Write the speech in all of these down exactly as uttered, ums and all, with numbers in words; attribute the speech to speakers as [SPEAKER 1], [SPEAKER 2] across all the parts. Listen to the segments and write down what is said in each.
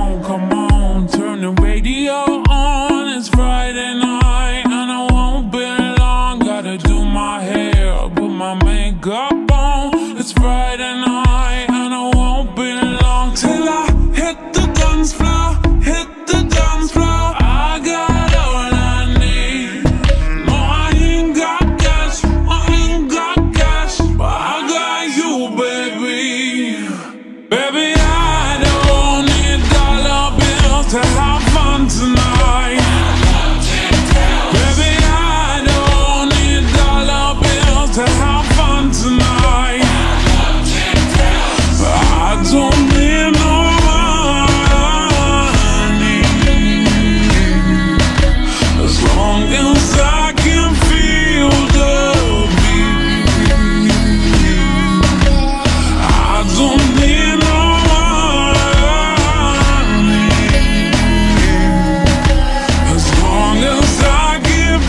[SPEAKER 1] on, come on, turn the radio on. It's Friday night and I won't be long. Gotta do my hair, put my makeup on. It's Friday night and I won't be long till I hit the dance floor, hit the dance floor. I got all I need. No, I ain't got cash, I ain't got cash, but I got you, baby. Baby, I don't need dollar bills to have fun tonight. Baby, I don't need dollar bills to have fun tonight. I don't need no money, as long as I can feel the beat. I don't need no money, as long as I keep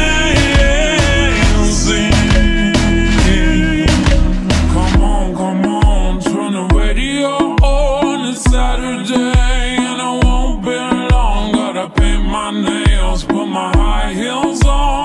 [SPEAKER 1] dancing. Come on, come on, turn the radio on. It's Saturday and I won't be long. Gotta paint my nails, put my high heels on.